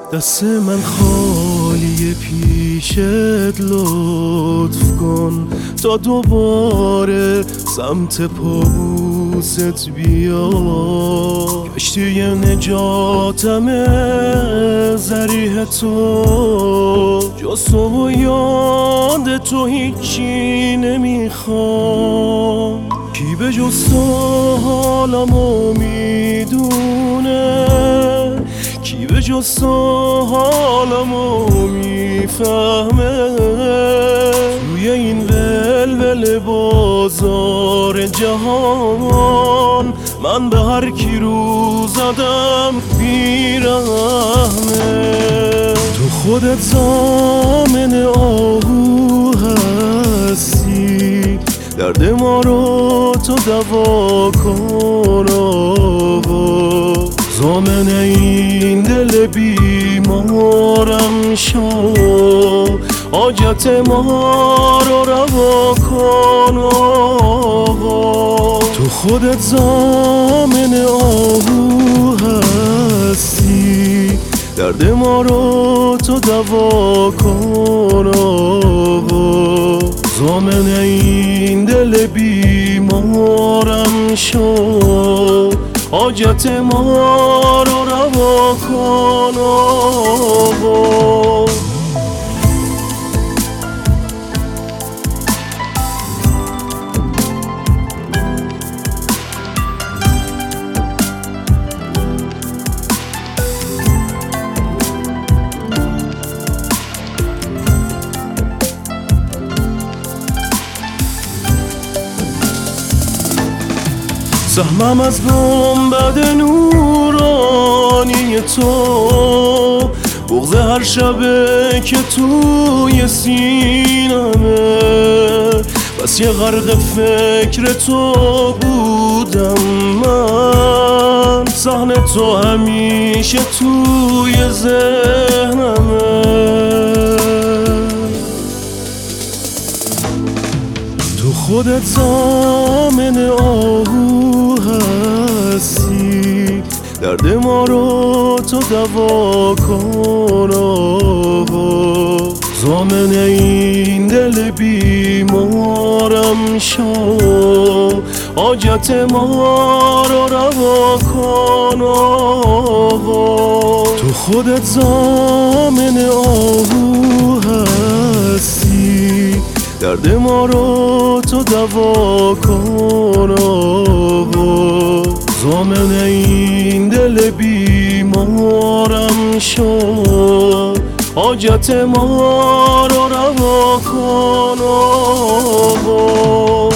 دست من خالی پیشت لطف کن تا دوباره سمت پابوست بیا. کشتی نجاتمه ذریح تو، جز تو و یاد تو هیچی نمیخوام. کی به جز تو حالمو میدونه، کی به جز تو حالمو میفهمه. توی این ولول بازار جهان من به هر کی رو زدم بیرحمه. تو خودت ضامن آهو هستی، درد ما رو تو دوا کن آقا. ضامن این دل بیمارم شو، حاجت ما رو روا کن آقا. تو خودت ضامن آهو هستی، درد ما رو تو دوا کن آقا. ضامن این دل بیمارم شو، حاجت ما رو روا کن آقا. سهمم از گنبد نورانی تو، بغض هر شبه که توی سینمه. بس یه غرق فکر تو بودم من، صحنه تو همیشه توی ذهنمه. تو خودت ضامن آهو هستی، درد ما رو تو دوا کن آقا. ضامن این دل بیمارم شو، حاجت ما رو روا کن آقا. تو خودت ضامن آهو هستی، درد ما رو تو دوا کن آقا. ضامن این دل بیمارم شو، حاجت ما رو روا کن آقا.